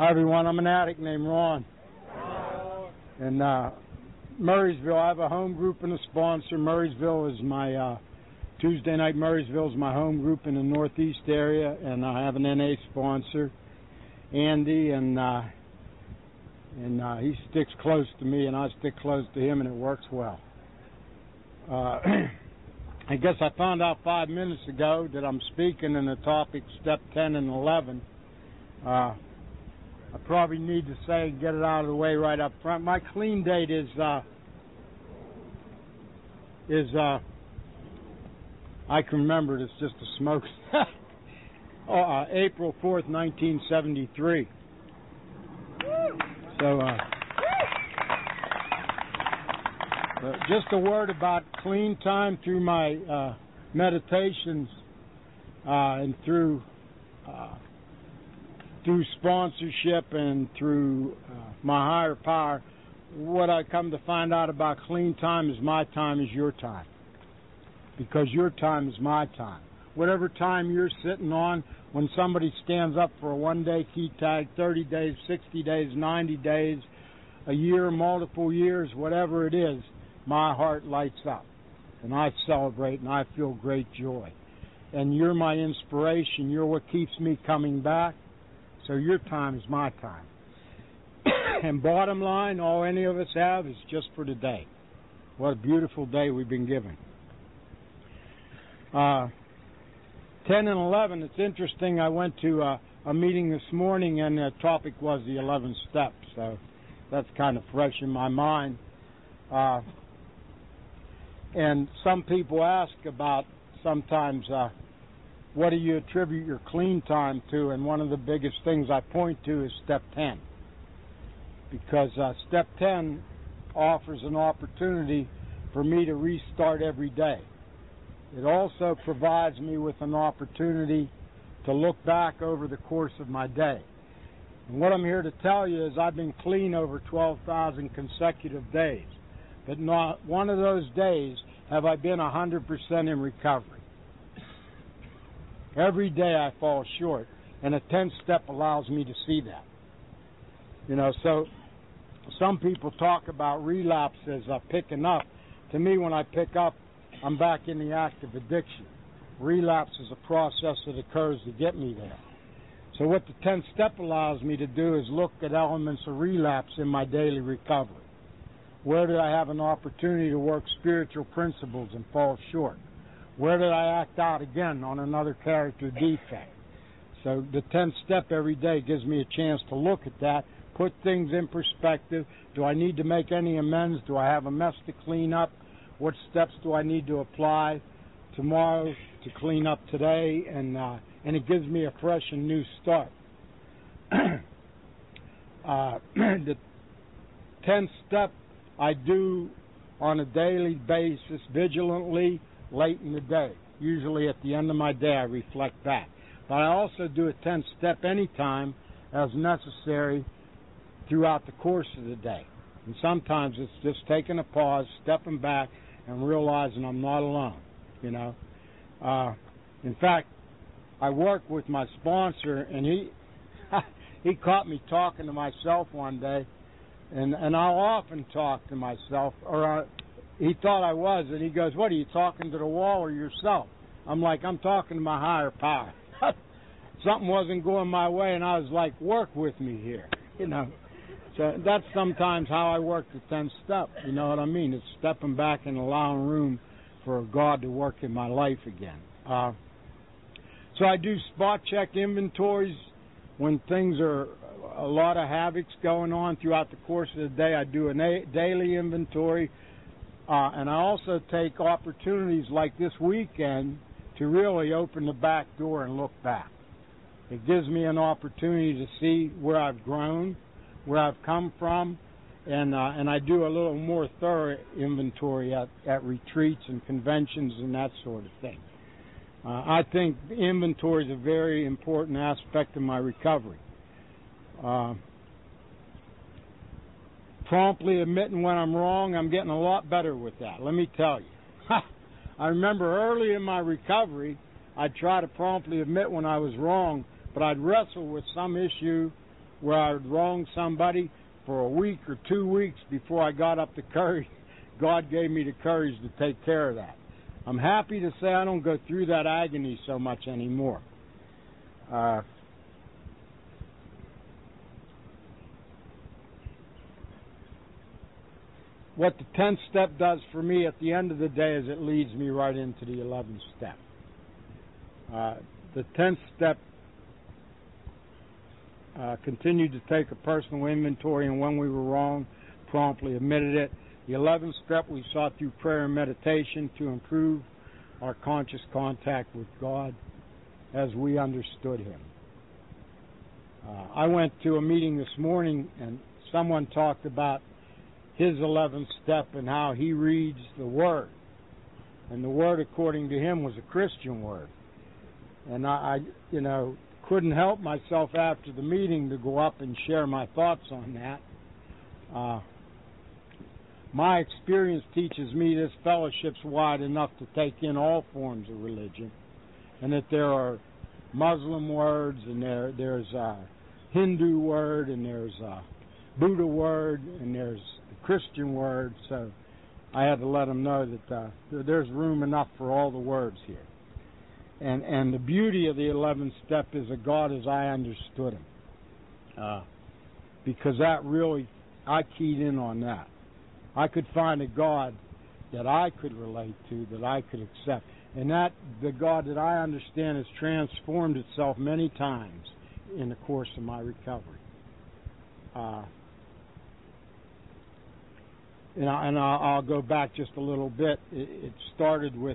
Hi, everyone. I'm an addict named Ron. In Murraysville, I have a home group and a sponsor. Murraysville is my Tuesday night. Murraysville is my home group in the Northeast area, and I have an NA sponsor, Andy, and he sticks close to me, and I stick close to him, and it works well. I guess I found out 5 minutes ago that I'm speaking in the topic Step 10 and 11. I probably need to say, get it out of the way right up front. My clean date is I can remember it, it's just a smoke. April 4th, 1973. So, just a word about clean time through my meditations and through sponsorship and through my higher power. What I come to find out about clean time is my time is your time, because your time is my time. Whatever time you're sitting on, when somebody stands up for a one-day key tag, 30 days, 60 days, 90 days, a year, multiple years, whatever it is, my heart lights up, and I celebrate, and I feel great joy. And you're my inspiration. You're what keeps me coming back. So your time is my time. And bottom line, all any of us have is just for today. What a beautiful day we've been given. 10 and 11, it's interesting. I went to a meeting this morning, and the topic was the 11 steps. So that's kind of fresh in my mind. And some people ask about sometimes what do you attribute your clean time to? And one of the biggest things I point to is Step 10. Because Step 10 offers an opportunity for me to restart every day. It also provides me with an opportunity to look back over the course of my day. And what I'm here to tell you is I've been clean over 12,000 consecutive days. But not one of those days have I been 100% in recovery. Every day I fall short, and a 10th step allows me to see that. You know, so some people talk about relapse as picking up. To me, when I pick up, I'm back in the act of addiction. Relapse is a process that occurs to get me there. So what the 10th step allows me to do is look at elements of relapse in my daily recovery. Where did I have an opportunity to work spiritual principles and fall short? Where did I act out again on another character defect? So the 10th step every day gives me a chance to look at that, put things in perspective. Do I need to make any amends? Do I have a mess to clean up? What steps do I need to apply tomorrow to clean up today? And it gives me a fresh and new start. The 10th step I do on a daily basis, vigilantly, late in the day. Usually at the end of my day I reflect back. But I also do a 10th step anytime as necessary throughout the course of the day. And sometimes it's just taking a pause, stepping back, and realizing I'm not alone, you know. In fact, I work with my sponsor, and he caught me talking to myself one day, and I'll often talk to myself, or he thought I was, and he goes, "What, are you talking to the wall or yourself?" I'm like, "I'm talking to my higher power." Something wasn't going my way, and I was like, "Work with me here," you know. So that's sometimes how I work the 10th step, you know what I mean? It's stepping back and allowing room for God to work in my life again. So I do spot check inventories when things are a lot of havoc's going on throughout the course of the day. I do a daily inventory. And I also take opportunities like this weekend to really open the back door and look back. It gives me an opportunity to see where I've grown, where I've come from, and I do a little more thorough inventory at retreats and conventions and that sort of thing. I think inventory is a very important aspect of my recovery. Promptly admitting when I'm wrong, I'm getting a lot better with that, let me tell you. I remember early in my recovery, I'd try to promptly admit when I was wrong, but I'd wrestle with some issue where I would wrong somebody for a week or 2 weeks before I got up the courage. God gave me the courage to take care of that. I'm happy to say I don't go through that agony so much anymore. What the 10th step does for me at the end of the day is it leads me right into the 11th step. The 10th step continued to take a personal inventory, and when we were wrong, promptly admitted it. The 11th step we sought through prayer and meditation to improve our conscious contact with God as we understood Him. I went to a meeting this morning, and someone talked about his 11th step and how he reads the Word. And the Word, according to him, was a Christian Word. And I couldn't help myself after the meeting to go up and share my thoughts on that. My experience teaches me this fellowship's wide enough to take in all forms of religion, and that there are Muslim words, and there's a Hindu word, and there's a Buddha word, and there's a Christian word. So I had to let them know that there's room enough for all the words here. And the beauty of the 11th step is a God as I understood Him. Because that really, I keyed in on that. I could find a God that I could relate to, that I could accept. And that, the God that I understand, has transformed itself many times in the course of my recovery. And I'll go back just a little bit. It started with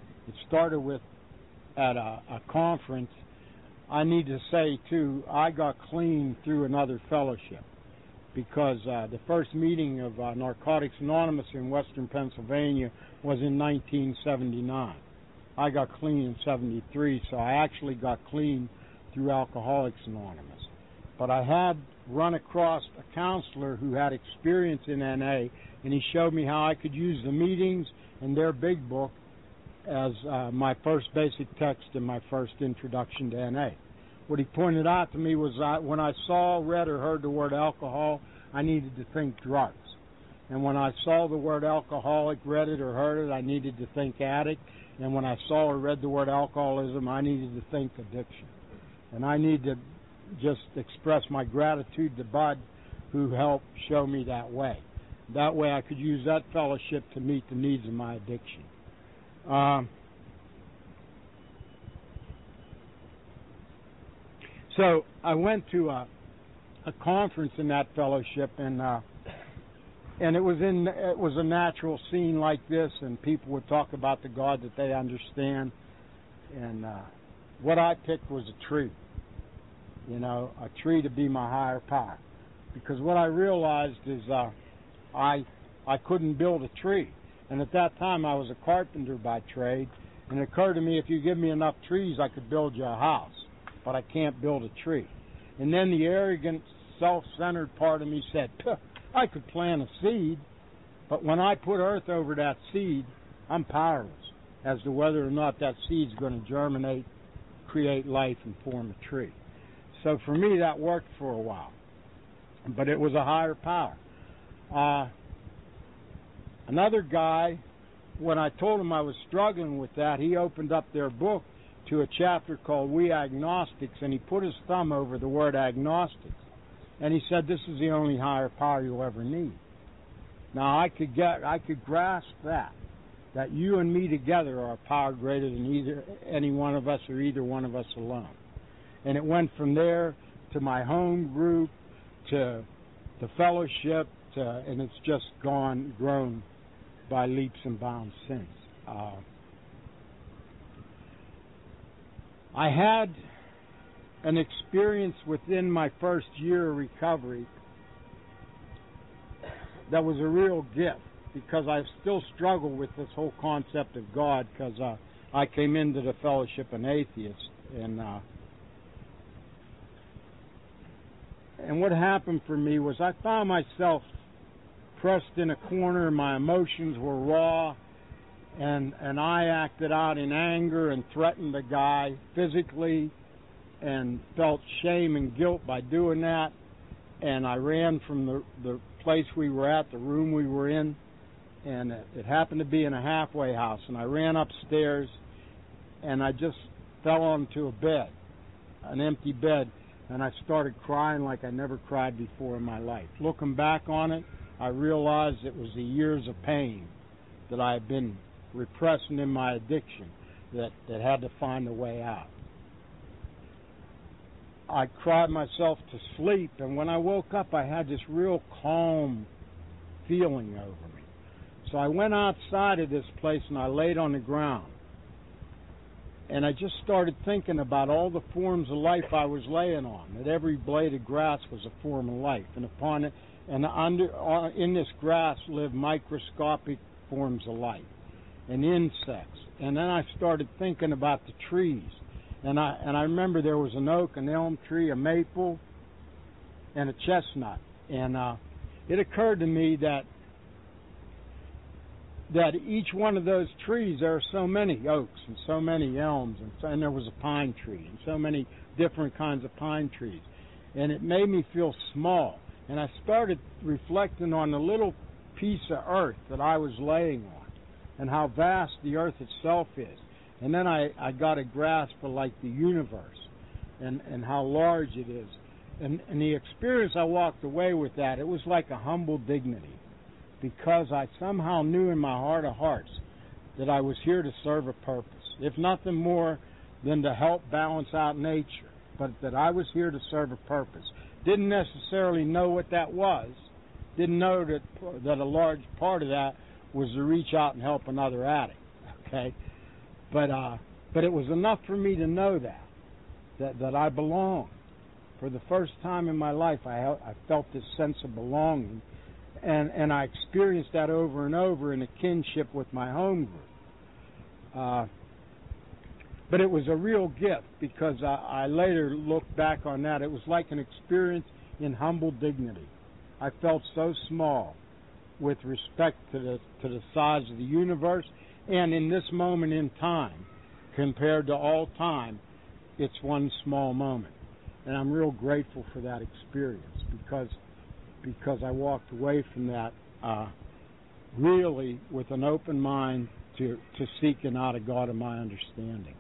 at a conference. I need to say, too, I got clean through another fellowship, because the first meeting of Narcotics Anonymous in Western Pennsylvania was in 1979. I got clean in 73, so I actually got clean through Alcoholics Anonymous. But I had run across a counselor who had experience in NA, and he showed me how I could use the meetings and their big book as my first basic text and my first introduction to NA. What he pointed out to me was that when I saw, read, or heard the word alcohol, I needed to think drugs. And when I saw the word alcoholic, read it or heard it, I needed to think addict. And when I saw or read the word alcoholism, I needed to think addiction. And I need to just express my gratitude to Bud, who helped show me that way. That way I could use that fellowship to meet the needs of my addiction. So I went to a conference in that fellowship, and it was a natural scene like this, and people would talk about the God that they understand. And what I picked was a tree, a tree to be my higher power, because what I realized is I couldn't build a tree, and at that time I was a carpenter by trade, and it occurred to me, if you give me enough trees, I could build you a house. But I can't build a tree. And then the arrogant, self-centered part of me said, I could plant a seed, but when I put earth over that seed, I'm powerless as to whether or not that seed's going to germinate, create life, and form a tree. So for me, that worked for a while. But it was a higher power. Another guy, when I told him I was struggling with that, he opened up their book to a chapter called We Agnostics, and he put his thumb over the word agnostics, and he said, this is the only higher power you'll ever need. Now I could grasp that you and me together are a power greater than either any one of us or either one of us alone. And it went from there to my home group, to the fellowship, and it's just grown by leaps and bounds since. I had an experience within my first year of recovery that was a real gift, because I still struggle with this whole concept of God, because I came into the fellowship an atheist, and what happened for me was I found myself pressed in a corner. My emotions were raw, and I acted out in anger and threatened the guy physically, and felt shame and guilt by doing that. and I ran from the place we were at, the room we were in, and it happened to be in a halfway house, and I ran upstairs, and I just fell onto a bed, an empty bed, and I started crying like I never cried before in my life. Looking back on it, I realized it was the years of pain that I had been repressing in my addiction that had to find a way out. I cried myself to sleep, and when I woke up, I had this real calm feeling over me. So I went outside of this place, and I laid on the ground. And I just started thinking about all the forms of life I was laying on, that every blade of grass was a form of life. And upon it, and in this grass lived microscopic forms of life and insects. And then I started thinking about the trees. And I remember there was an oak, an elm tree, a maple, and a chestnut. And it occurred to me that each one of those trees, there are so many oaks and so many elms, and there was a pine tree and so many different kinds of pine trees. And it made me feel small. And I started reflecting on the little piece of earth that I was laying on and how vast the earth itself is. And then I got a grasp of like the universe and how large it is. And the experience I walked away with that, it was like a humble dignity, because I somehow knew in my heart of hearts that I was here to serve a purpose, if nothing more than to help balance out nature, but that I was here to serve a purpose. Didn't necessarily know what that was, didn't know that a large part of that was to reach out and help another addict, okay? But it was enough for me to know that I belonged. For the first time in my life, I felt this sense of belonging. And I experienced that over and over in a kinship with my home group. But it was a real gift, because I later looked back on that. It was like an experience in humble dignity. I felt so small with respect to the size of the universe, and in this moment in time, compared to all time, it's one small moment. And I'm real grateful for that experience, because I walked away from that really with an open mind to seeking out a God of my understanding.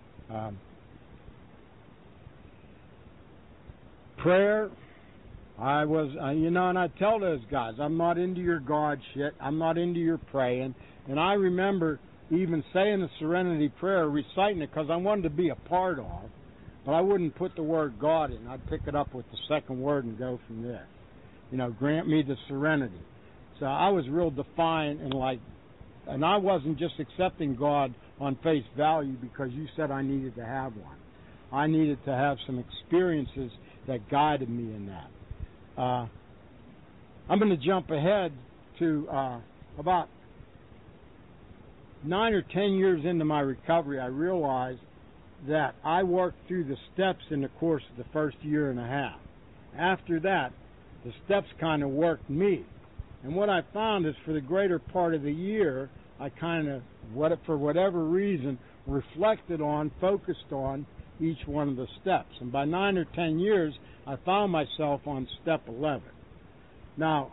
Prayer, I was, and I tell those guys, I'm not into your God shit. I'm not into your praying. And I remember even saying the Serenity Prayer, reciting it, because I wanted to be a part of, but I wouldn't put the word God in. I'd pick it up with the second word and go from there. Grant me the serenity. So I was real defiant and I wasn't just accepting God on face value because you said I needed to have one. I needed to have some experiences that guided me in that. I'm going to jump ahead to about 9 or 10 years into my recovery. I realized that I worked through the steps in the course of the first year and a half. After that, the steps kind of worked me. And what I found is for the greater part of the year, I kind of, for whatever reason, reflected on, focused on each one of the steps. And by 9 or 10 years, I found myself on step 11. Now,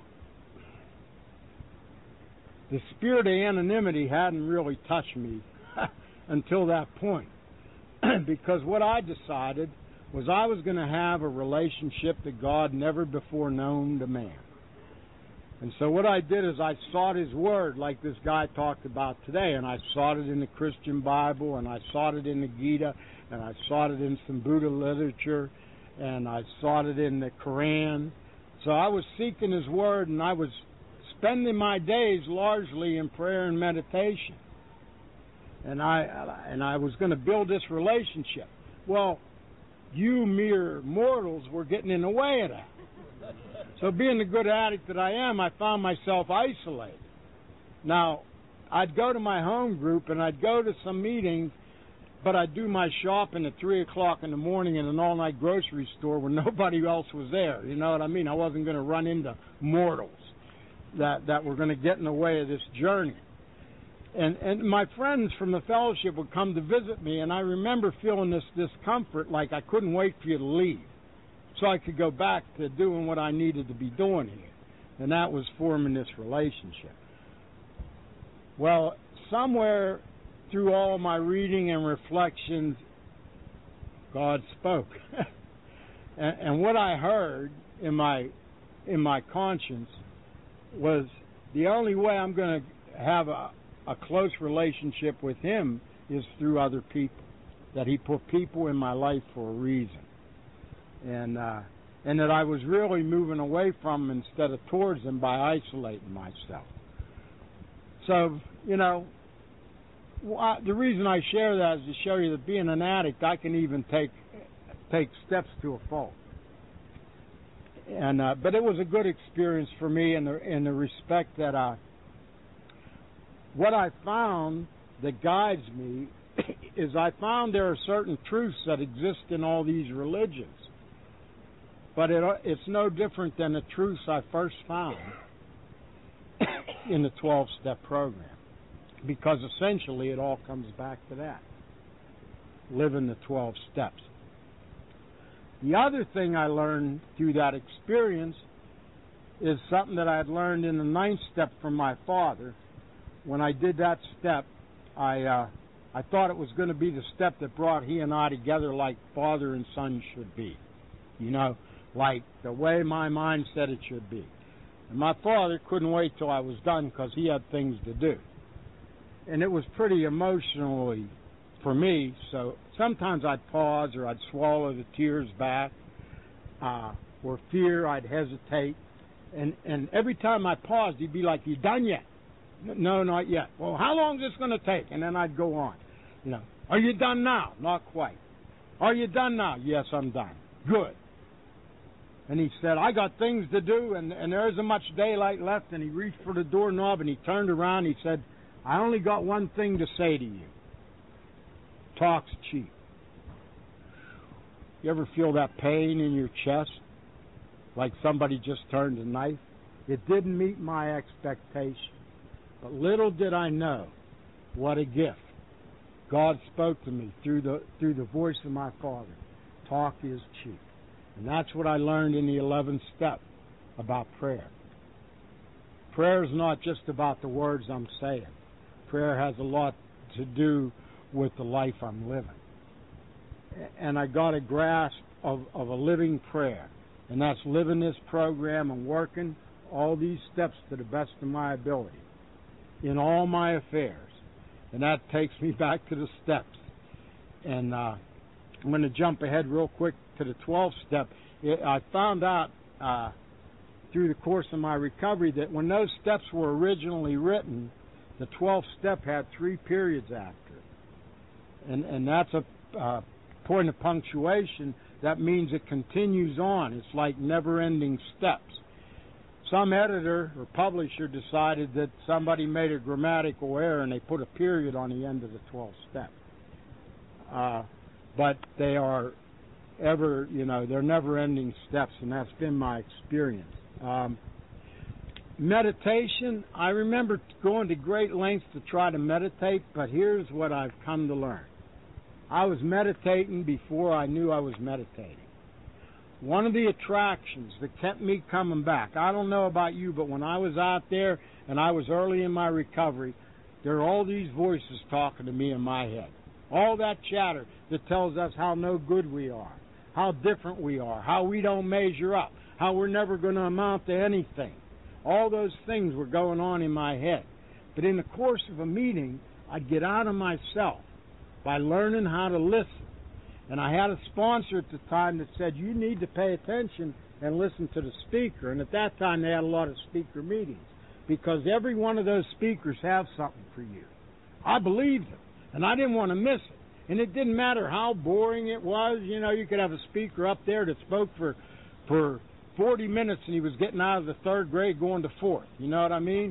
the spirit of anonymity hadn't really touched me until that point. Because what I decided was I was going to have a relationship that God never before known to man. And so what I did is I sought His Word, like this guy talked about today, and I sought it in the Christian Bible, and I sought it in the Gita, and I sought it in some Buddha literature, and I sought it in the Quran. So I was seeking His Word, and I was spending my days largely in prayer and meditation. And I was going to build this relationship. Well, you mere mortals were getting in the way of that. So being the good addict that I am, I found myself isolated. Now, I'd go to my home group and I'd go to some meetings, but I'd do my shopping at 3 o'clock in the morning in an all-night grocery store when nobody else was there. You know what I mean? I wasn't going to run into mortals that were going to get in the way of this journey. And my friends from the fellowship would come to visit me, and I remember feeling this discomfort, like I couldn't wait for you to leave. so I could go back to doing what I needed to be doing here, and that was forming this relationship. Well, somewhere through all my reading and reflections, God spoke. And what I heard in my conscience was the only way I'm going to have a close relationship with Him is through other people, that He put people in my life for a reason. And that I was really moving away from them instead of towards them by isolating myself. So, the reason I share that is to show you that being an addict, I can even take steps to a fault. And but it was a good experience for me in the respect that what I found that guides me is I found there are certain truths that exist in all these religions. But it's no different than the truths I first found in the 12-step program. Because essentially it all comes back to that. Living the 12 steps. The other thing I learned through that experience is something that I had learned in the 9th step from my father. When I did that step, I thought it was going to be the step that brought he and I together like father and son should be. Like the way my mind said it should be. And my father couldn't wait till I was done because he had things to do. And it was pretty emotionally for me, so sometimes I'd pause or I'd swallow the tears back, or fear, I'd hesitate. And every time I paused, he'd be like, "You done yet?" "No, not yet." "Well, how long is this going to take?" And then I'd go on. "Are you done now?" "Not quite." "Are you done now?" "Yes, I'm done." "Good." And he said, "I got things to do, and there isn't much daylight left." And he reached for the doorknob, and he turned around, and he said, "I only got one thing to say to you. Talk's cheap." You ever feel that pain in your chest? Like somebody just turned a knife? It didn't meet my expectation. But little did I know what a gift. God spoke to me through the voice of my Father. Talk is cheap. And that's what I learned in the 11th step about prayer. Prayer is not just about the words I'm saying. Prayer has a lot to do with the life I'm living. And I got a grasp of a living prayer. And that's living this program and working all these steps to the best of my ability in all my affairs. And that takes me back to the steps. And I'm going to jump ahead real quick to the 12th step. I found out through the course of my recovery that when those steps were originally written, the 12th step had 3 periods after it. And that's a point of punctuation. That means it continues on. It's like never-ending steps. Some editor or publisher decided that somebody made a grammatical error and they put a period on the end of the 12th step. But they are they're never-ending steps, and that's been my experience. Meditation, I remember going to great lengths to try to meditate, but here's what I've come to learn. I was meditating before I knew I was meditating. One of the attractions that kept me coming back, I don't know about you, but when I was out there and I was early in my recovery, there are all these voices talking to me in my head. All that chatter that tells us how no good we are, how different we are, how we don't measure up, how we're never going to amount to anything. All those things were going on in my head. But in the course of a meeting, I'd get out of myself by learning how to listen. And I had a sponsor at the time that said, you need to pay attention and listen to the speaker. And at that time, they had a lot of speaker meetings because every one of those speakers have something for you. I believed them, and I didn't want to miss it. And it didn't matter how boring it was. You could have a speaker up there that spoke for 40 minutes, and he was getting out of the 3rd grade going to 4th. You know what I mean?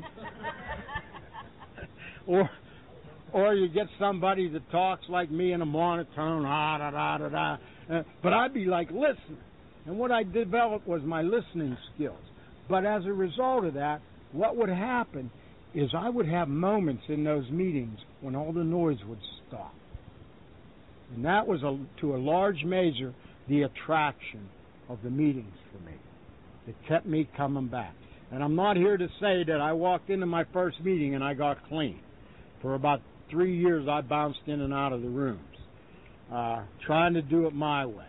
Or you get somebody that talks like me in a monotone, da-da-da-da-da. But I'd be like, listen. And what I developed was my listening skills. But as a result of that, what would happen is I would have moments in those meetings when all the noise would stop. And that was, to a large measure, the attraction of the meetings for me. It kept me coming back. And I'm not here to say that I walked into my first meeting and I got clean. For about 3 years, I bounced in and out of the rooms, trying to do it my way.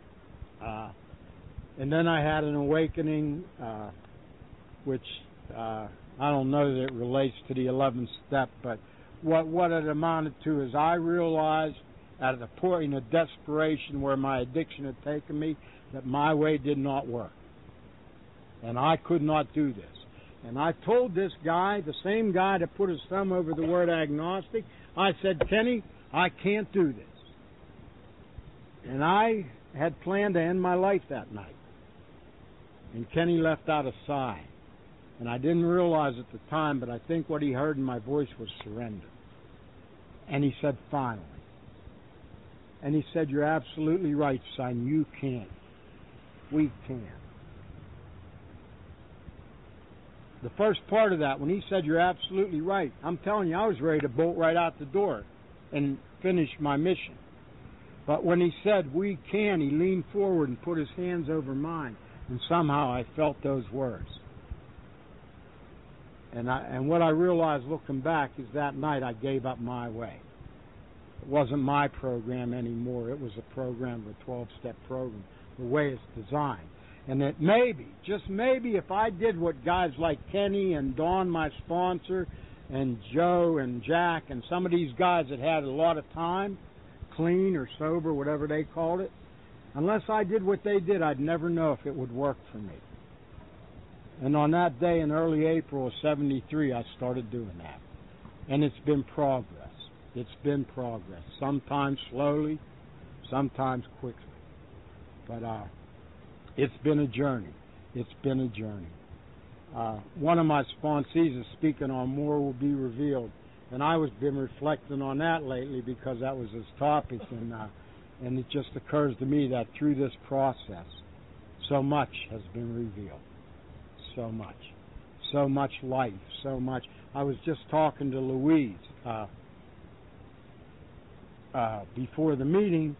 And then I had an awakening, which I don't know that it relates to the 11th step, but what it amounted to is I realized at a point of desperation where my addiction had taken me that my way did not work. And I could not do this. And I told this guy, the same guy that put his thumb over the word agnostic, I said, Kenny, I can't do this. And I had planned to end my life that night. And Kenny left out a sigh. And I didn't realize at the time, but I think what he heard in my voice was surrender. And he said, finally. And he said, you're absolutely right, son. You can. We can. The first part of that, when he said, you're absolutely right, I'm telling you, I was ready to bolt right out the door and finish my mission. But when he said, we can, he leaned forward and put his hands over mine. And somehow I felt those words. And what I realized looking back is that night I gave up my way. It wasn't my program anymore. It was a program, a 12-step program, the way it's designed. And that maybe, just maybe, if I did what guys like Kenny and Don, my sponsor, and Joe and Jack, and some of these guys that had a lot of time, clean or sober, whatever they called it, unless I did what they did, I'd never know if it would work for me. And on that day in early April of 73, I started doing that. And it's been progress. It's been progress. Sometimes slowly, sometimes quickly. But it's been a journey. It's been a journey. One of my sponsees is speaking on More Will Be Revealed. And I was been reflecting on that lately because that was his topic. And it just occurs to me that through this process, so much has been revealed. So much. So much life. So much. I was just talking to Louise before the meeting.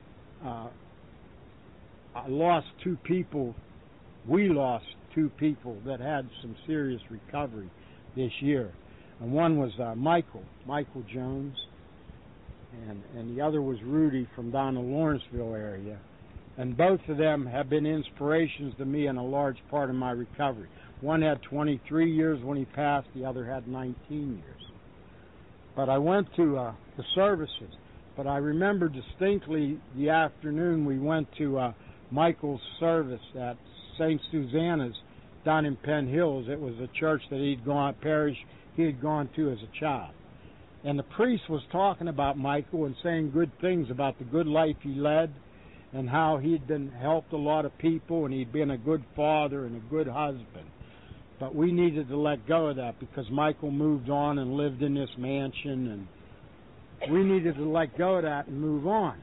I lost 2 people. We lost 2 people that had some serious recovery this year. And one was Michael Jones, and the other was Rudy from down the Lawrenceville area. And both of them have been inspirations to me in a large part of my recovery. One had 23 years when he passed, the other had 19 years. But I went to the services. But I remember distinctly the afternoon we went to Michael's service at St. Susanna's down in Penn Hills. It was a church that parish he had gone to as a child. And the priest was talking about Michael and saying good things about the good life he led and how he'd helped a lot of people and he'd been a good father and a good husband. But we needed to let go of that because Michael moved on and lived in this mansion, and we needed to let go of that and move on.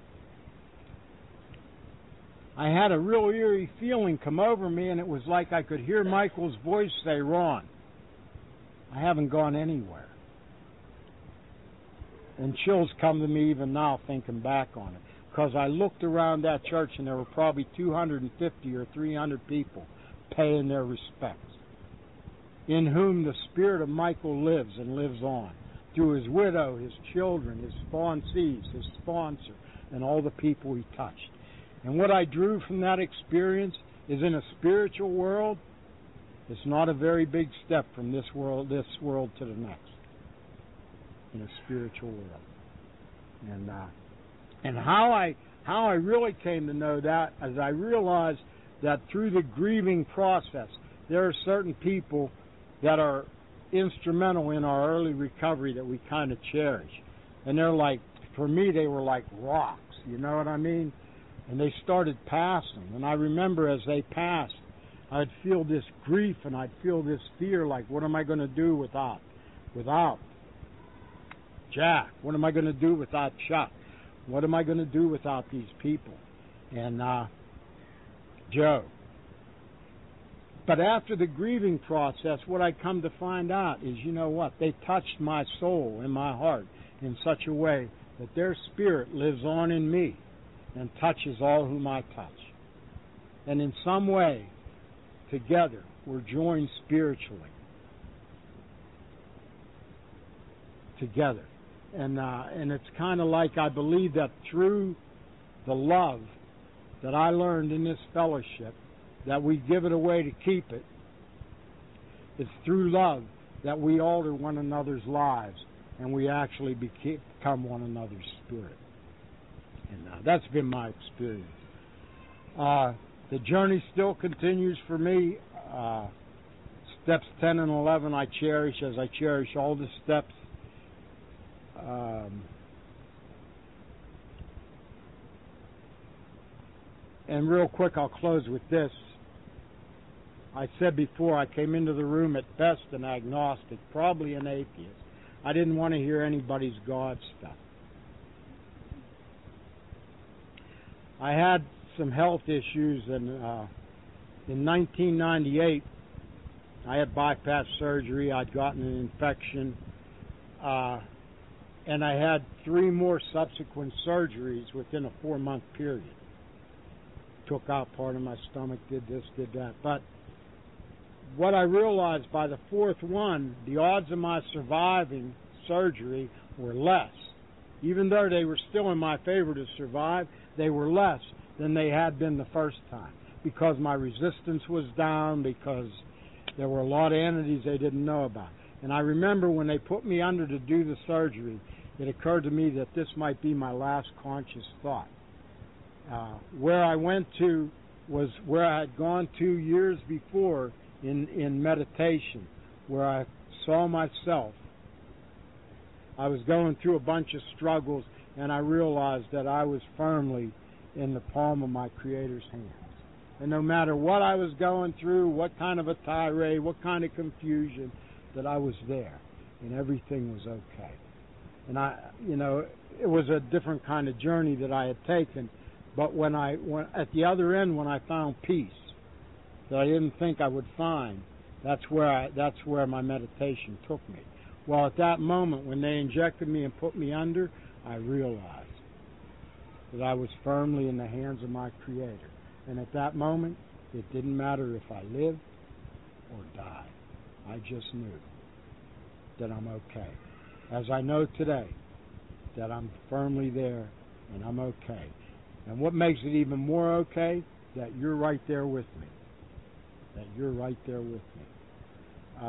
I had a real eerie feeling come over me, and it was like I could hear Michael's voice say, Ron, I haven't gone anywhere. And chills come to me even now thinking back on it. Because I looked around that church and there were probably 250 or 300 people paying their respects, in whom the spirit of Michael lives and lives on, through his widow, his children, his sponsees, his sponsor, and all the people he touched. And what I drew from that experience is in a spiritual world, it's not a very big step from this world to the next. In a spiritual world. And how I really came to know that is I realized that through the grieving process, there are certain people that are instrumental in our early recovery that we kind of cherish. And they're like, for me, they were like rocks, you know what I mean? And they started passing. And I remember as they passed, I'd feel this grief and I'd feel this fear, like, what am I going to do without Jack? What am I going to do without Chuck? What am I going to do without these people? And Joe. But after the grieving process, what I come to find out is, you know what? They touched my soul and my heart in such a way that their spirit lives on in me and touches all whom I touch. And in some way, together, we're joined spiritually. Together. And it's kind of like I believe that through the love that I learned in this fellowship, that we give it away to keep it. It's through love that we alter one another's lives and we actually become one another's spirit. And that's been my experience. The journey still continues for me. Steps 10 and 11 I cherish as I cherish all the steps. And real quick, I'll close with this. I said before, I came into the room at best an agnostic, probably an atheist. I didn't want to hear anybody's God stuff. I had some health issues, and in 1998, I had bypass surgery. I'd gotten an infection, and I had 3 more subsequent surgeries within a 4-month period. Took out part of my stomach, did this, did that. But what I realized by the 4th one, the odds of my surviving surgery were less. Even though they were still in my favor to survive, they were less than they had been the first time, because my resistance was down, because there were a lot of entities they didn't know about. And I remember when they put me under to do the surgery, it occurred to me that this might be my last conscious thought. Where I went to was where I had gone 2 years before in meditation, where I saw myself. I was going through a bunch of struggles, and I realized that I was firmly in the palm of my Creator's hands. And no matter what I was going through, what kind of a tirade, what kind of confusion, that I was there, and everything was okay. And it was a different kind of journey that I had taken. But when at the other end, when I found peace that I didn't think I would find, that's where my meditation took me. Well, at that moment, when they injected me and put me under, I realized that I was firmly in the hands of my Creator. And at that moment, it didn't matter if I lived or died. I just knew that I'm okay. As I know today, that I'm firmly there and I'm okay. And what makes it even more okay, that you're right there with me. That you're right there with me.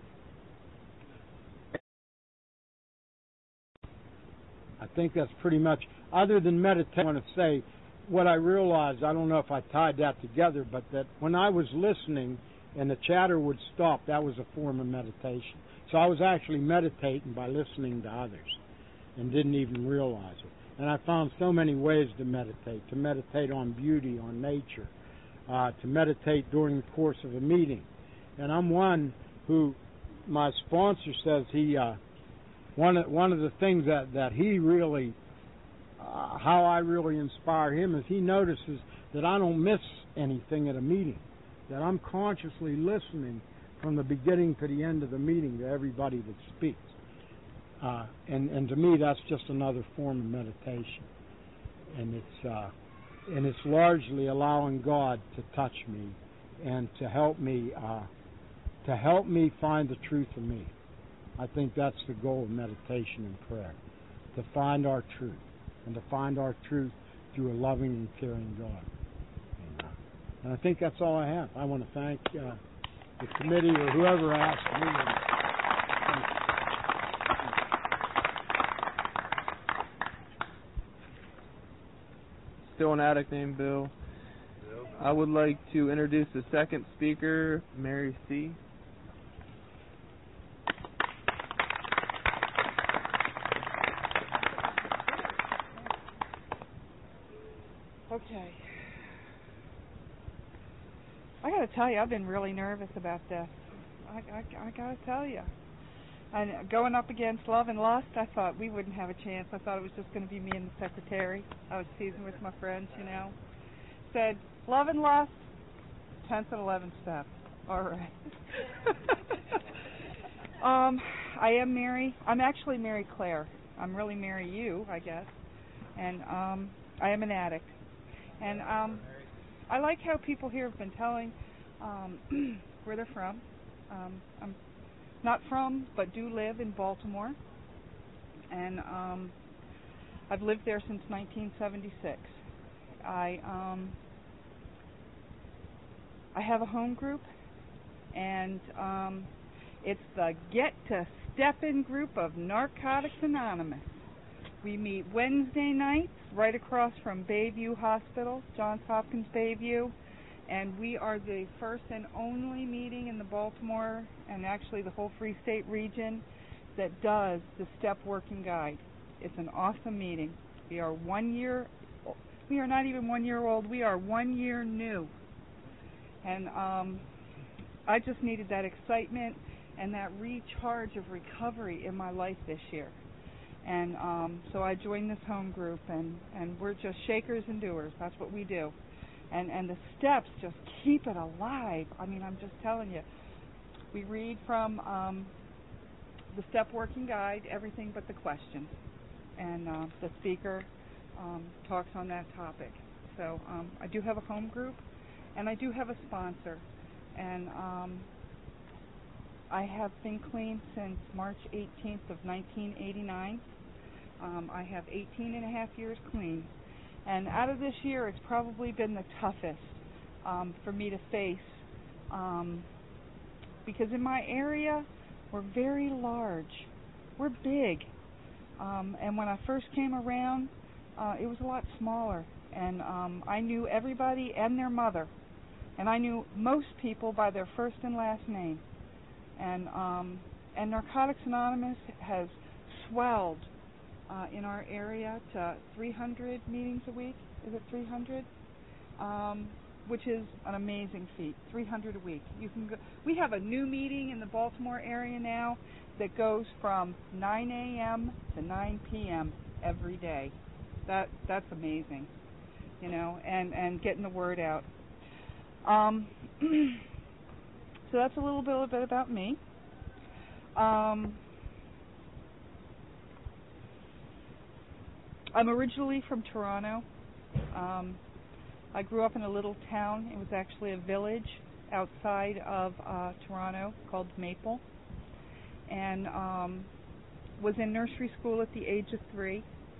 I think that's pretty much, other than meditation, I want to say what I realized, I don't know if I tied that together, but that when I was listening and the chatter would stop, that was a form of meditation. So I was actually meditating by listening to others and didn't even realize it. And I found so many ways to meditate on beauty, on nature, to meditate during the course of a meeting. And I'm one who, my sponsor says one of the things that he really, how I really inspire him, is he notices that I don't miss anything at a meeting, that I'm consciously listening from the beginning to the end of the meeting to everybody that speaks. And to me, that's just another form of meditation, and it's largely allowing God to touch me and to help me find the truth of me. I think that's the goal of meditation and prayer, to find our truth, and to find our truth through a loving and caring God. And I think that's all I have. I want to thank the committee or whoever asked me. Still an addict named Bill. I would like to introduce the second speaker, Mary C. Okay. I got to tell you, I've been really nervous about this. I got to tell you. And going up against Love and Lust, I thought we wouldn't have a chance. I thought it was just going to be me and the secretary. I was teasing with my friends, Said, Love and Lust, 10th and 11th step. All right. I am Mary. I'm actually Mary Claire. I'm really Mary you, I guess. And I am an addict. And I like how people here have been telling where they're from. I'm not from, but do live in Baltimore, and I've lived there since 1976. I have a home group, and it's the Get to Step-In group of Narcotics Anonymous. We meet Wednesday nights right across from Bayview Hospital, Johns Hopkins Bayview, and we are the first and only meeting in the Baltimore and actually the whole Free State region that does the Step Working Guide. It's an awesome meeting. We are not even 1 year old, we are 1 year new. And I just needed that excitement and that recharge of recovery in my life this year. And so I joined this home group, and we're just shakers and doers. That's what we do. And the steps just keep it alive. I mean, I'm just telling you. We read from the Step Working Guide, everything but the questions. And the speaker talks on that topic. So I do have a home group, and I do have a sponsor. And I have been clean since March 18th of 1989. I have 18 and a half years clean. And out of this year, it's probably been the toughest for me to face because in my area, we're very large. We're big. And when I first came around, it was a lot smaller. And I knew everybody and their mother. And I knew most people by their first and last name. And Narcotics Anonymous has swelled in our area to 300 meetings a week. Is it 300? Which is an amazing feat. 300 a week. You can go. We have a new meeting in the Baltimore area now that goes from 9 a.m. to 9 p.m. every day. That's amazing, you know, and getting the word out. So that's a little bit about me. I'm originally from Toronto. I grew up in a little town. It was actually a village outside of Toronto called Maple, and was in nursery school at the age of 3,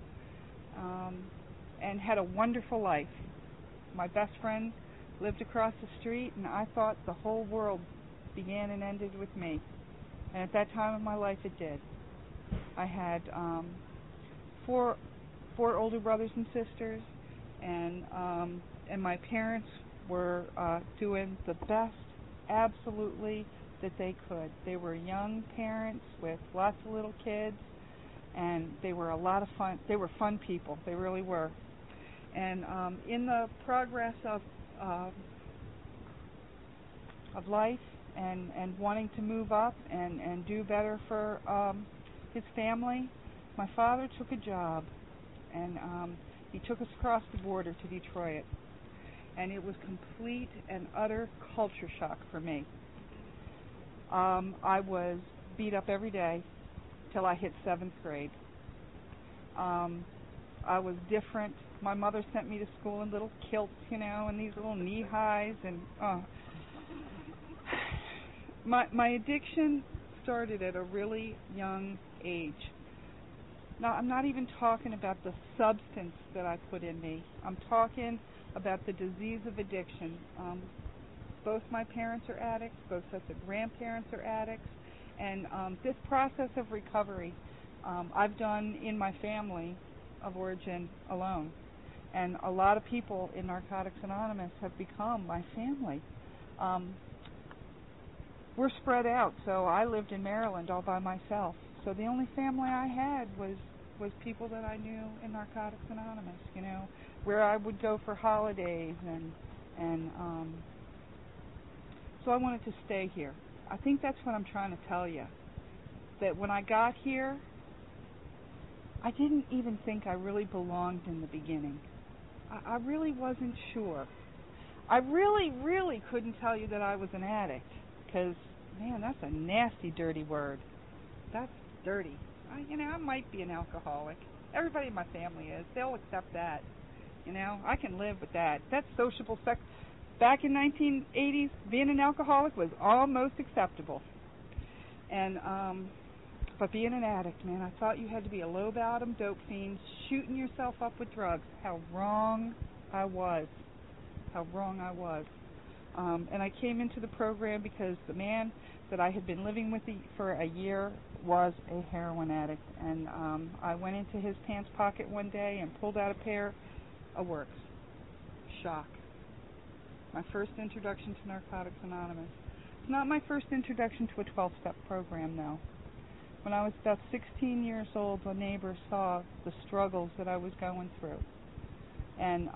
and had a wonderful life. My best friend lived across the street, and I thought the whole world began and ended with me. And at that time of my life, it did. I had four older brothers and sisters, and my parents were doing the best, absolutely, that they could. They were young parents with lots of little kids, and they were a lot of fun. They were fun people. They really were. And in the progress of life and wanting to move up and do better for his family, my father took a job, and he took us across the border to Detroit, and it was complete and utter culture shock for me. I was beat up every day till I hit 7th grade. I was different. My mother sent me to school in little kilts, you know, and these little knee highs, and my addiction started at a really young age. Now, I'm not even talking about the substance that I put in me. I'm talking about the disease of addiction. Both my parents are addicts. Both sets of grandparents are addicts. And this process of recovery I've done in my family of origin alone. And a lot of people in Narcotics Anonymous have become my family. We're spread out, so I lived in Maryland all by myself. So the only family I had was people that I knew in Narcotics Anonymous, you know, where I would go for holidays, and so I wanted to stay here. I think that's what I'm trying to tell you, that when I got here, I didn't even think I really belonged in the beginning. I really wasn't sure. I really couldn't tell you that I was an addict, because, man, that's a nasty, dirty word. That's dirty. I might be an alcoholic. Everybody in my family is. They'll accept that. You know, I can live with that. That's sociable sex. Back in 1980s, being an alcoholic was almost acceptable. And but being an addict, man, I thought you had to be a low-bottom dope fiend shooting yourself up with drugs. How wrong I was. How wrong I was. And I came into the program because the man that I had been living with for a year was a heroin addict. And I went into his pants pocket one day and pulled out a pair of Works. Shock. My first introduction to Narcotics Anonymous. It's not my first introduction to a 12-step program, though. When I was about 16 years old, a neighbor saw the struggles that I was going through and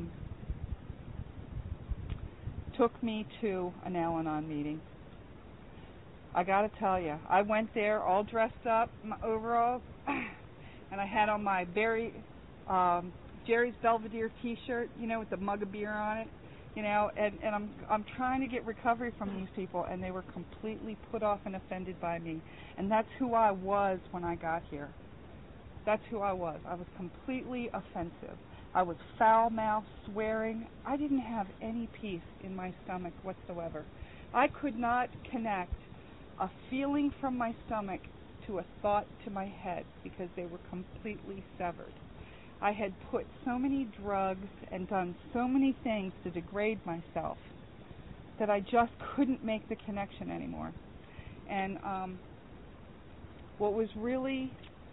took me to an Al-Anon meeting. I got to tell you, I went there all dressed up, my overalls, and I had on my Jerry's Belvedere T-shirt, you know, with the mug of beer on it, you know, and I'm trying to get recovery from these people, and they were completely put off and offended by me. And that's who I was when I got here. That's who I was. I was completely offensive. I was foul-mouthed, swearing. I didn't have any peace in my stomach whatsoever. I could not connect a feeling from my stomach to a thought to my head because they were completely severed. I had put so many drugs and done so many things to degrade myself that I just couldn't make the connection anymore. And what was really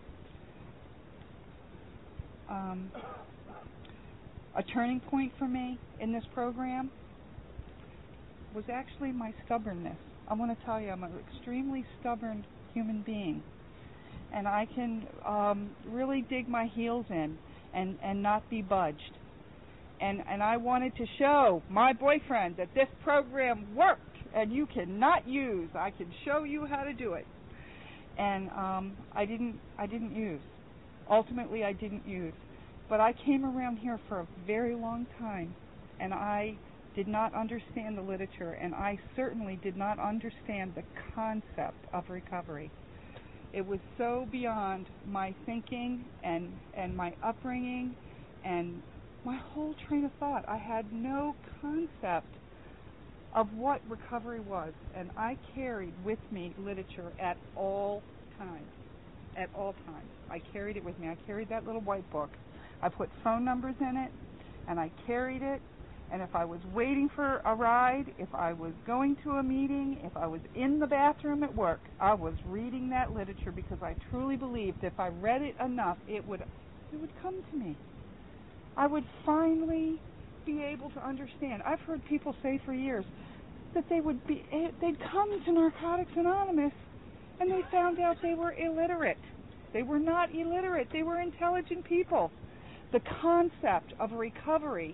a turning point for me in this program was actually my stubbornness. I want to tell you, I'm an extremely stubborn human being, and I can really dig my heels in and not be budged. And I wanted to show my boyfriend that this program worked, and you cannot use. I can show you how to do it. And I didn't use. Ultimately, I didn't use. But I came around here for a very long time, and I did not understand the literature, and I certainly did not understand the concept of recovery. It was so beyond my thinking and my upbringing and my whole train of thought. I had no concept of what recovery was, and I carried with me literature at all times. At all times. I carried it with me. I carried that little white book. I put phone numbers in it, and I carried it. And if I was waiting for a ride, if I was going to a meeting, if I was in the bathroom at work, I was reading that literature because I truly believed if I read it enough, it would come to me. I would finally be able to understand. I've heard people say for years that they'd come to Narcotics Anonymous and they found out they were illiterate. They were not illiterate. They were intelligent people. The concept of recovery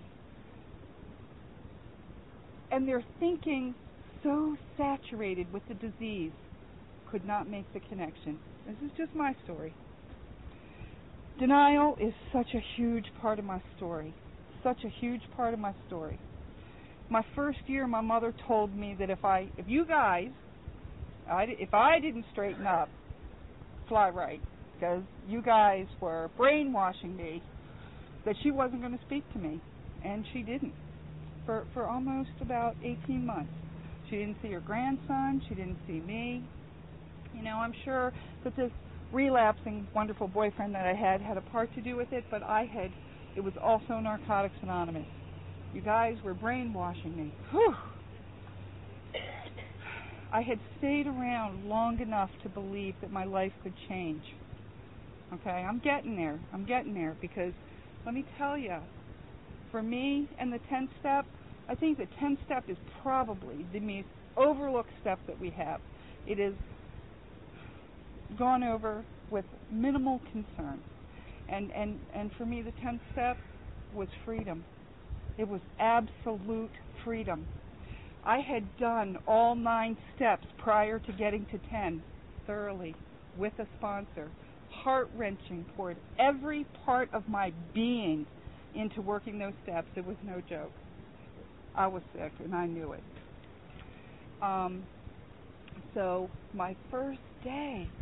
and their thinking so saturated with the disease could not make the connection. This is just my story. Denial is such a huge part of my story. Such a huge part of my story. My first year, my mother told me that if I didn't straighten up, fly right, because you guys were brainwashing me, that she wasn't going to speak to me. And she didn't. For almost about 18 months. She didn't see her grandson. She didn't see me. You know, I'm sure that this relapsing wonderful boyfriend that I had a part to do with it, but it was also Narcotics Anonymous. You guys were brainwashing me. Whew. I had stayed around long enough to believe that my life could change. Okay, I'm getting there because let me tell you, for me and the 10th step, I think the 10th step is probably the most overlooked step that we have. It is gone over with minimal concern. And for me, the 10th step was freedom. It was absolute freedom. I had done all 9 steps prior to getting to 10 thoroughly with a sponsor, heart-wrenching, poured every part of my being into working those steps. It was no joke. I was sick, and I knew it. So my first day,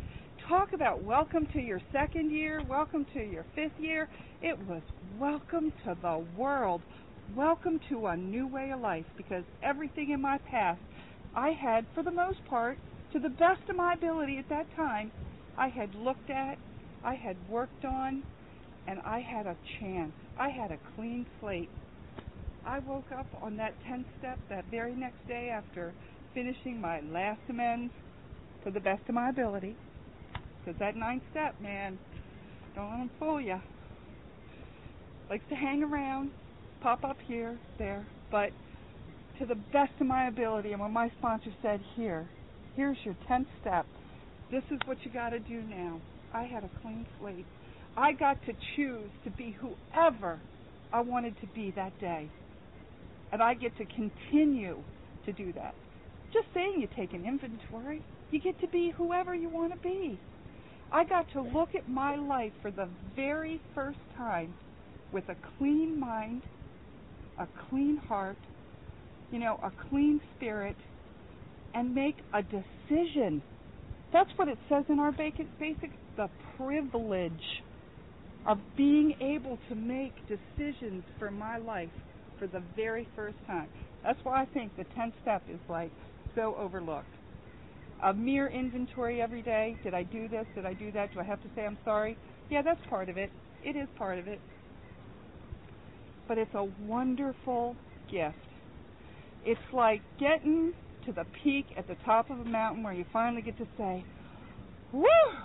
talk about welcome to your second year, welcome to your fifth year. It was welcome to the world, welcome to a new way of life, because everything in my past I had, for the most part, to the best of my ability at that time, I had looked at, I had worked on, and I had a chance. I had a clean slate. I woke up on that 10th step that very next day after finishing my last amends to the best of my ability. Because that 9th step, man, don't let them fool you. Likes to hang around, pop up here, there, but to the best of my ability. And when my sponsor said, here's your 10th step, this is what you got to do now, I had a clean slate. I got to choose to be whoever I wanted to be that day. And I get to continue to do that. Just saying you take an inventory, you get to be whoever you want to be. I got to look at my life for the very first time with a clean mind, a clean heart, a clean spirit, and make a decision. That's what it says in our basic, the privilege of being able to make decisions for my life for the very first time. That's why I think the 10th step is so overlooked. A mere inventory every day. Did I do this? Did I do that? Do I have to say I'm sorry? Yeah, that's part of it. It is part of it. But it's a wonderful gift. It's like getting to the peak at the top of a mountain where you finally get to say, woo!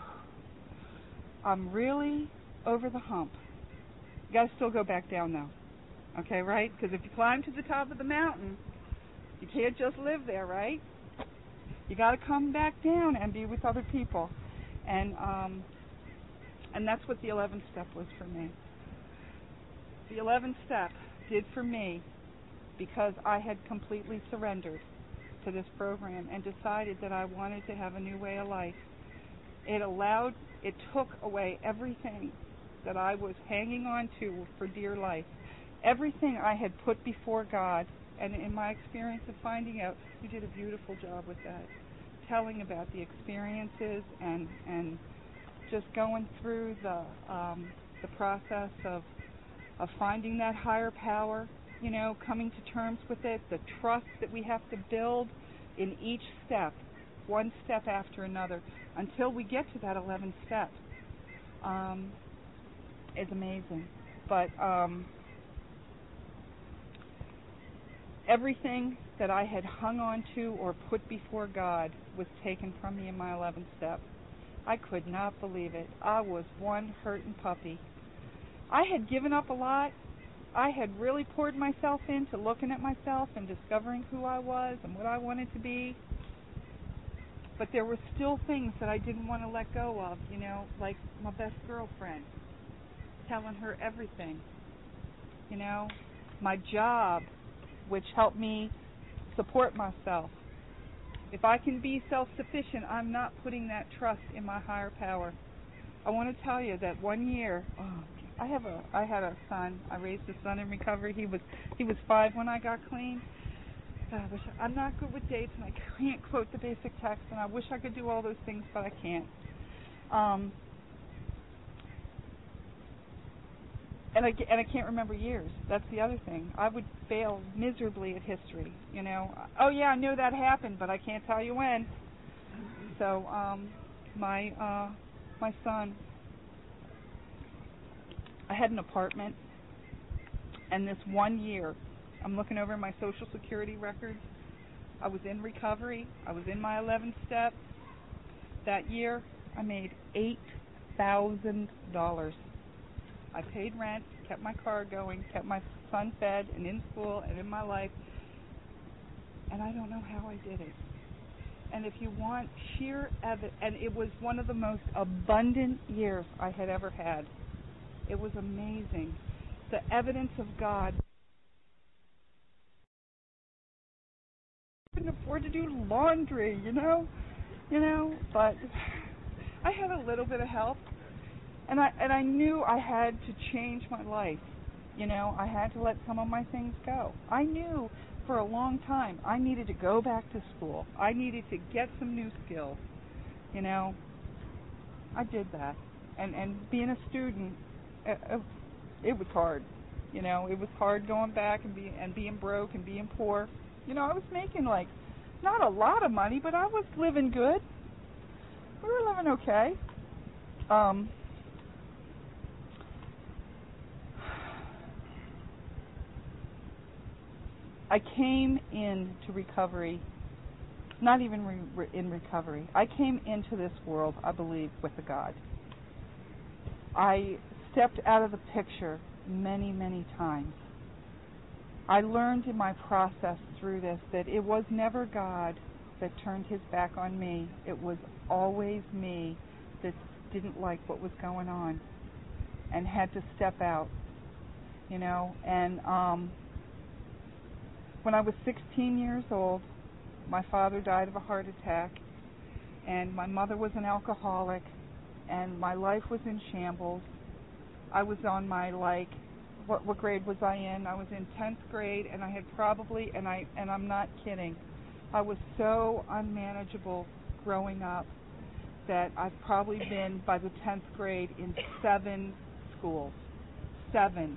I'm really over the hump. You got to still go back down though. Okay, right? Because if you climb to the top of the mountain, you can't just live there, right? You got to come back down and be with other people. And that's what the 11th step was for me. The 11th step did for me because I had completely surrendered to this program and decided that I wanted to have a new way of life. It took away everything that I was hanging on to for dear life. Everything I had put before God, and in my experience of finding out, you did a beautiful job with that, telling about the experiences and just going through the process of finding that higher power, coming to terms with it, the trust that we have to build in each step, one step after another, until we get to that 11th step, is amazing. But everything that I had hung on to or put before God was taken from me in my 11th step. I could not believe it. I was one hurting puppy. I had given up a lot. I had really poured myself into looking at myself and discovering who I was and what I wanted to be. But there were still things that I didn't want to let go of, like my best girlfriend, telling her everything. My job, which helped me support myself. If I can be self-sufficient, I'm not putting that trust in my higher power. I want to tell you that one year, I had a son. I raised a son in recovery. He was 5 when I got clean. I'm not good with dates, and I can't quote the basic text, and I wish I could do all those things, but I can't. And I can't remember years. That's the other thing. I would fail miserably at history. Oh yeah, I know that happened, but I can't tell you when. So my son, I had an apartment, and this one year, I'm looking over my Social Security records. I was in recovery. I was in my 11th step. That year, I made $8,000. I paid rent, kept my car going, kept my son fed and in school and in my life, and I don't know how I did it. And if you want sheer evidence, and it was one of the most abundant years I had ever had. It was amazing. The evidence of God. I couldn't afford to do laundry, but I had a little bit of help. And I knew I had to change my life. I had to let some of my things go. I knew for a long time I needed to go back to school. I needed to get some new skills. I did that. And being a student, it was hard. You know, it was hard going back and being broke and being poor. You know, I was making like not a lot of money, but I was living good. We were living okay. I came into recovery, not even in recovery. I came into this world, I believe, with a God. I stepped out of the picture many, many times. I learned in my process through this that it was never God that turned his back on me. It was always me that didn't like what was going on and had to step out, you know. And when I was 16 years old, my father died of a heart attack, and my mother was an alcoholic, and my life was in shambles. I was on my, what grade was I in? I was in 10th grade, and I had probably, and I'm not kidding, I was so unmanageable growing up that I've probably been, by the 10th grade, in 7 schools. 7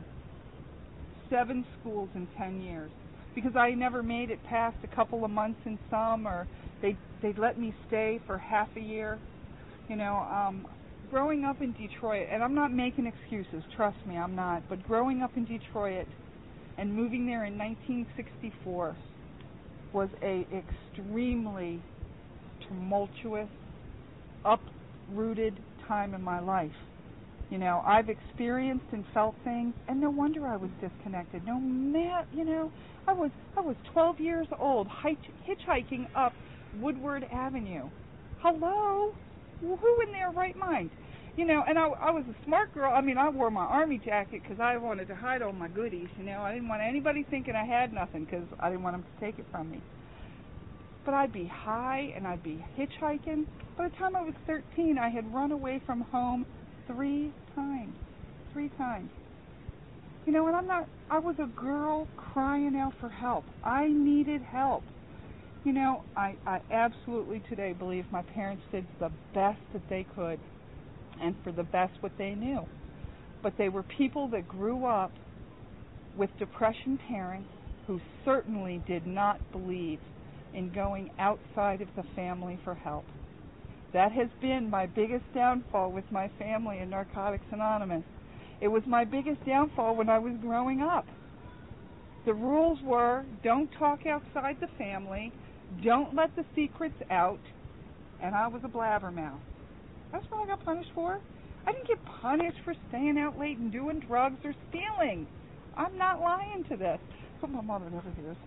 schools in 10 years. Because I never made it past a couple of months in some, or they'd let me stay for half a year. You know, growing up in Detroit, and I'm not making excuses, trust me, I'm not, but growing up in Detroit and moving there in 1964 was a extremely tumultuous, uprooted time in my life. You know, I've experienced and felt things, and no wonder I was disconnected. You know, I was 12 years old, hitchhiking up Woodward Avenue. Hello? Who in their right mind? You know, and I was a smart girl. I mean, I wore my army jacket because I wanted to hide all my goodies, you know. I didn't want anybody thinking I had nothing because I didn't want them to take it from me. But I'd be high and I'd be hitchhiking. By the time I was 13, I had run away from home 3 times. 3 times. You know, and I was a girl crying out for help. I needed help. You know, I absolutely today believe my parents did the best that they could, and for the best what they knew. But they were people that grew up with depression parents who certainly did not believe in going outside of the family for help. That has been my biggest downfall with my family in Narcotics Anonymous. It was my biggest downfall when I was growing up. The rules were, don't talk outside the family, don't let the secrets out, and I was a blabbermouth. That's what I got punished for. I didn't get punished for staying out late and doing drugs or stealing. I'm not lying to this. But my mother never hears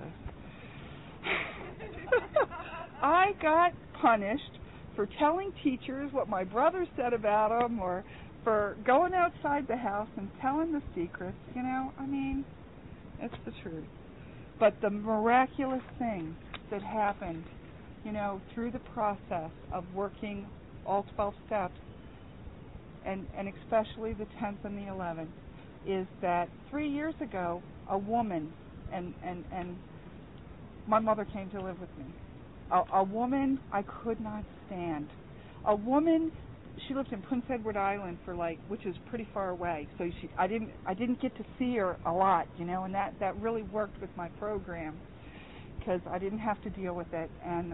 this. I got punished for telling teachers what my brother said about them, or for going outside the house and telling the secrets. You know, I mean, it's the truth. But the miraculous thing that happened, you know, through the process of working all 12 steps, and especially the 10th and the 11th, is that 3 years ago, a woman, and my mother came to live with me. A woman I could not stand. A woman, she lived in Prince Edward Island which is pretty far away. So I didn't get to see her a lot, you know, and that really worked with my program because I didn't have to deal with it. And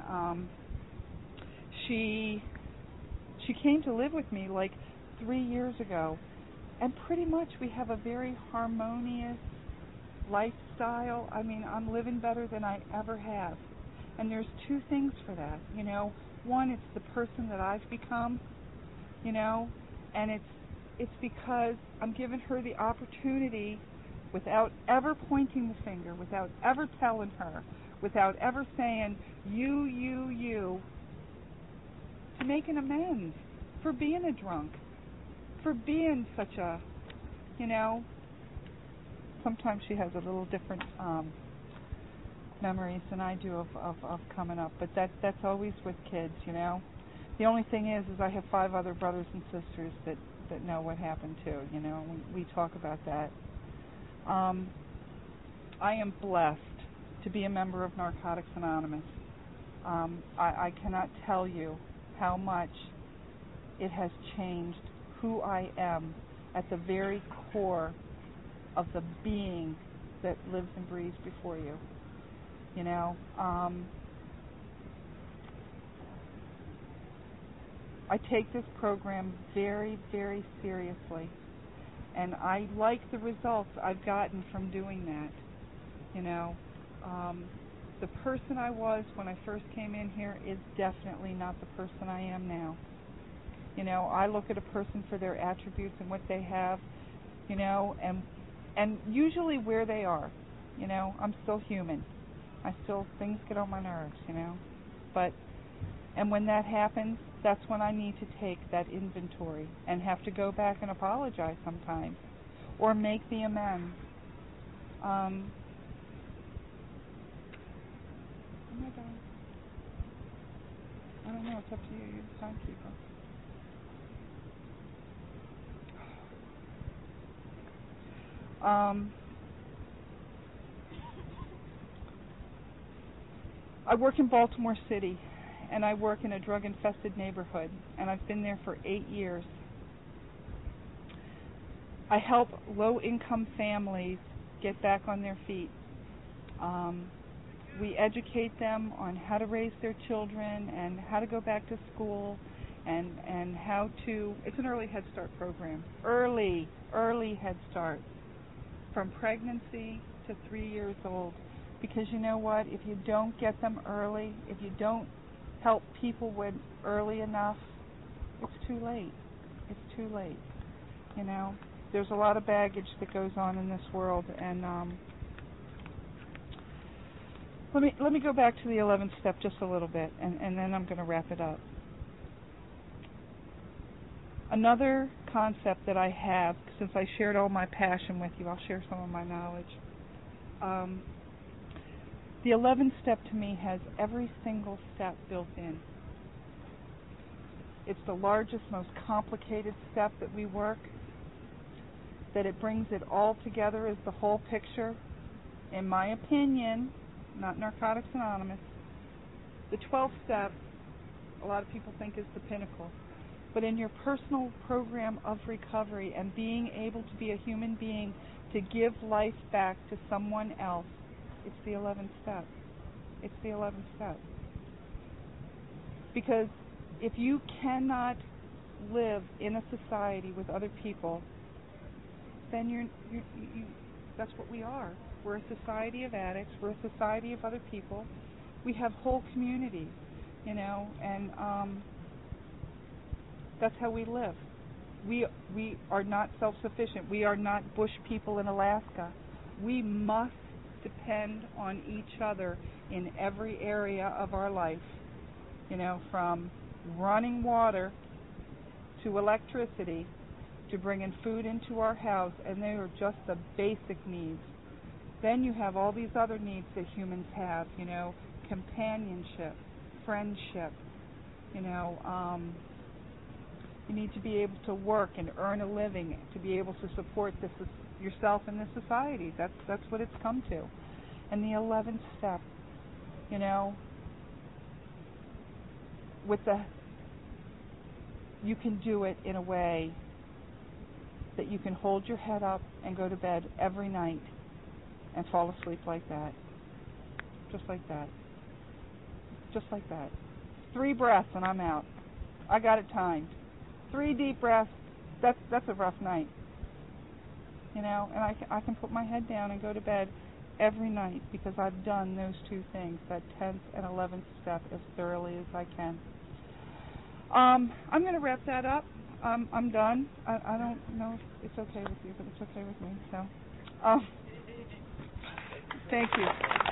she came to live with me 3 years ago, and pretty much we have a very harmonious lifestyle. I mean, I'm living better than I ever have. And there's 2 things for that, you know. One, it's the person that I've become, you know, and it's because I'm giving her the opportunity, without ever pointing the finger, without ever telling her, without ever saying, you, to make an amends for being a drunk, for being such a, you know, sometimes she has a little different memories than I do of coming up, but that's always with kids, you know. The only thing is I have 5 other brothers and sisters that know what happened too, you know. We talk about that. I am blessed to be a member of Narcotics Anonymous. I cannot tell you how much it has changed who I am at the very core of the being that lives and breathes before you. You know, I take this program very, very seriously, and I like the results I've gotten from doing that. You know, the person I was when I first came in here is definitely not the person I am now. You know, I look at a person for their attributes and what they have, you know, and usually where they are. You know, I'm still human. Things get on my nerves, you know. And when that happens, that's when I need to take that inventory and have to go back and apologize sometimes or make the amends. Am I done? I don't know. It's up to you. You're the timekeeper. I work in Baltimore City, and I work in a drug-infested neighborhood, and I've been there for 8 years. I help low-income families get back on their feet. We educate them on how to raise their children and how to go back to school and how to, it's an early Head Start program. Early Head Start. From pregnancy to 3 years old. Because you know what? If you don't get them early, if you don't help people when early enough, it's too late. It's too late. You know? There's a lot of baggage that goes on in this world, and let me go back to the 11th step just a little bit, and then I'm going to wrap it up. Another concept that I have, since I shared all my passion with you, I'll share some of my knowledge. The 11th step to me has every single step built in. It's the largest, most complicated step that we work, that it brings it all together as the whole picture. In my opinion, not Narcotics Anonymous, the 12th step, a lot of people think is the pinnacle. But in your personal program of recovery and being able to be a human being to give life back to someone else, it's the 11th step. It's the 11th step. Because if you cannot live in a society with other people, then you that's what we are. We're a society of addicts. We're a society of other people. We have whole communities, you know, and that's how we live. We are not self-sufficient. We are not bush people in Alaska. We must depend on each other in every area of our life. You know, from running water to electricity to bringing food into our house, and they are just the basic needs. Then you have all these other needs that humans have, you know, companionship, friendship, you know, you need to be able to work and earn a living to be able to support yourself in this society. That's what it's come to. And the 11th step, you know, you can do it in a way that you can hold your head up and go to bed every night and fall asleep like that. Just like that. Just like that. 3 breaths and I'm out. I got it timed. 3 deep breaths, that's a rough night. You know, and I can put my head down and go to bed every night because I've done those 2 things, that 10th and 11th step, as thoroughly as I can. I'm going to wrap that up. I'm done. I don't know if it's okay with you, but it's okay with me. So, thank you.